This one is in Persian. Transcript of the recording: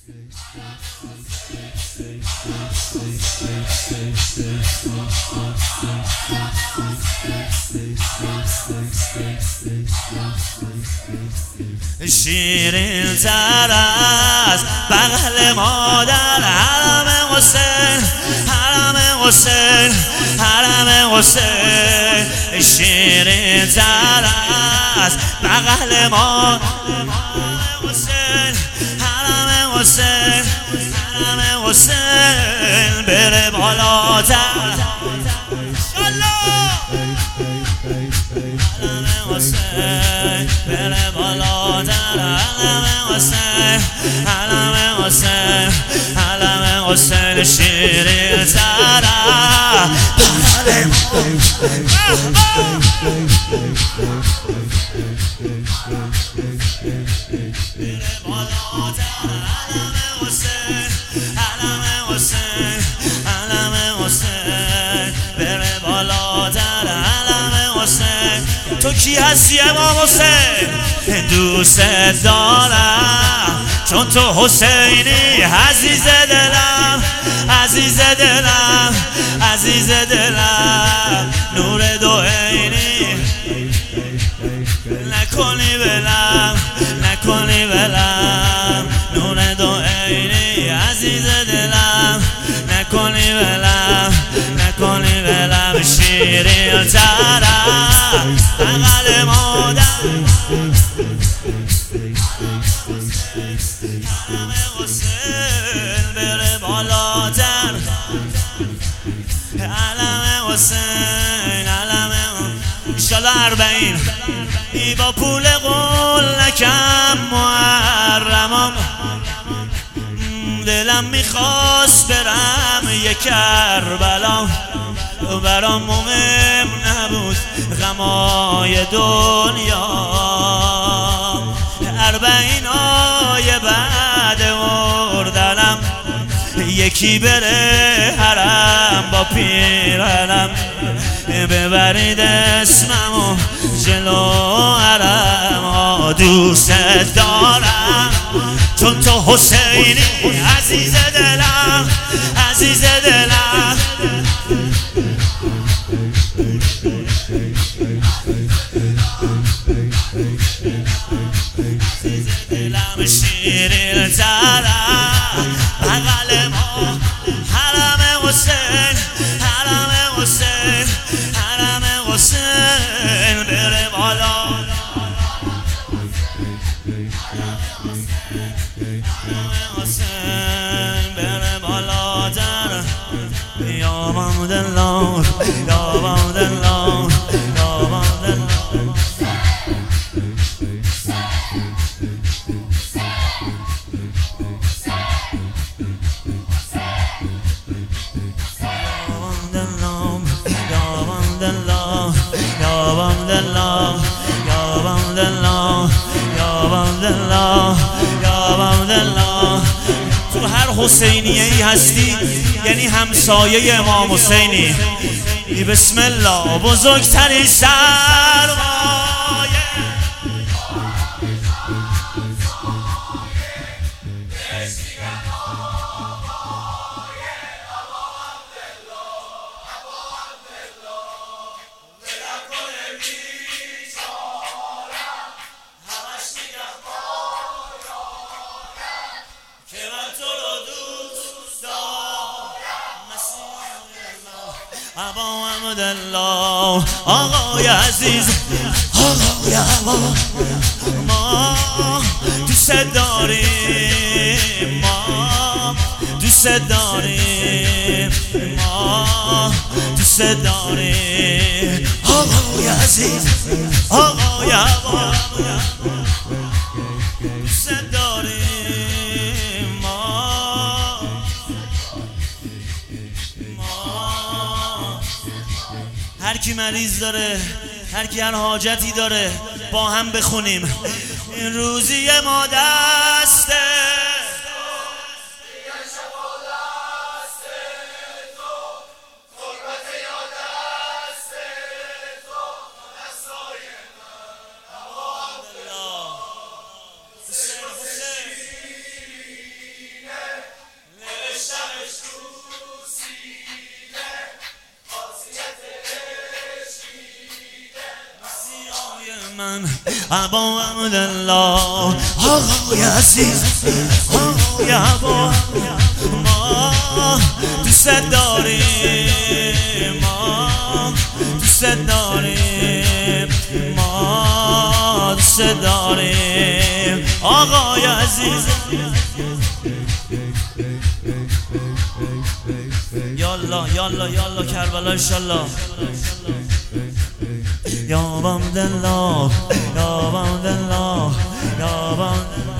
شیرین تر از بغل مادر حرم حسین، حرم حسین، حرم حسین. شیرین تر از بغل مادر حسین، حرم حسین، حرم حسین. بره بالاتر حسین، بره بالاتر علم حسین، علم حسین، علم حسین. شیرین تر تو کی هستی امام حسین؟ دوست دارم چون تو حسینی، عزیز دلم، عزیز دلم، عزیز دلم. نور دو عینی نکنی بلم، نکنی بلم. نور دو عینی عزیز دلم، نکنی بلم، نکنی بلم. شیرین ترم بغل مادر حرم حسین، بره بالاتر علم حسین، علم. انشالله 40 ای با پول قول نکم محرمم. دلم میخواست برم یک کربلا، برام مهم نبود غمای دنیا. 40 بعد مردنم یکی بره حرم با پیرهنم، ببرید اسممو جلو حرم. دوست دارم چون تو حسینی، عزیز دلم، عزیز دلم. شیرین ترم بغل ما حرم حسین، حرم حسین، حرم حسین. بره بالا حسین، بره بالاتر. یا محمدالله، یا محمدالله، یا محمدالله. تو هر حسینیه ای هستی یعنی همسایه امام حسینی. بسم الله. بزرگترین سرمایه ابا محمدالله، آقای عزیز، آقای ابا. ما دوست داریم، ما دوست داریم، ما دوست داریم. آقای عزیز، آقای ابا، دوست داریم. هر کی مریض داره، هر کی هر حاجتی داره، با هم بخونیم. این روزی ما دسته ابا عبدالله آقای عزیز آقای ابا ما دوست داریم ما دوست داریم ما دوست داریم آقای عزیز یالا یالا یالا کربلا انشالله یا عبدالله یا عبدالله یا عبدالله